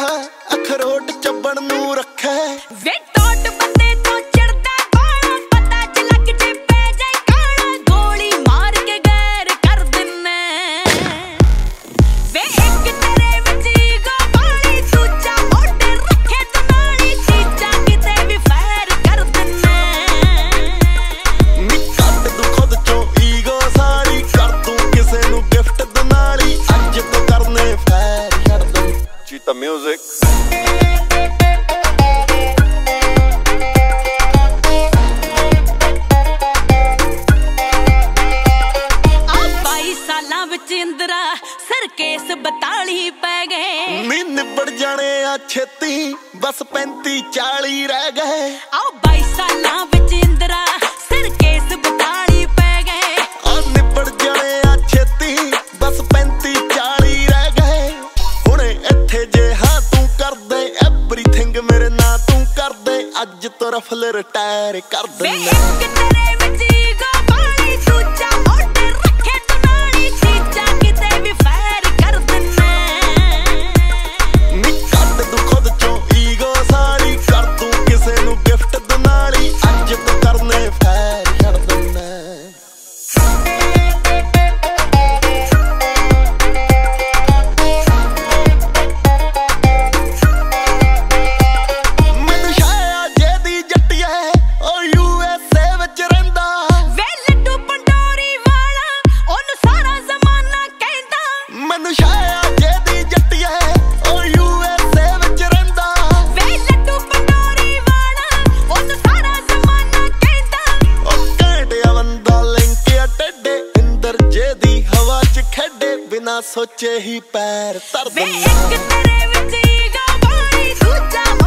अखरोट चबण नू रखे वे टोट बंदे तो चढ़दा बाला पता च लग जे पै जाए काला गोली मार के गैर कर दिन्ने वे एक तेरे विच ईगो बाली दूजा ओडे रखे ते नाली चीजा किते भी फैर कर दिन्ने नी कट दू खुद चो ईगो सारी कर दूं किसे नू गिफ्ट दनाली अज तो करने फैर छड़ दूं चीता म्यूजिक इंदिरा सर केस 42 पै गए नी निबड़ जाने आ छेती बस 35-40 रह गए आओ 22 सालां विच इंदिरा सर केस 42 पै गए आ निबड़ जाने आ छेती बस 35-40 रह गए हुणे इत्थे जे हां तू कर दे एवरीथिंग मेरे नां तू कर दे अज तो रफल रिटायर कर दे एक तेरे विच ईगो बाली दूजा ओडे रखे ते नाली चीजा किते भी फैर कर दिन्ने नी कट दू खुद चो ईगो सारी कर दूं किसे नू गिफ्ट दनाली अज तो करने फैर छड़ दिन्ने बिना सोचे ही पैर तर वे एक तेरे विच ईगो बाली दूजा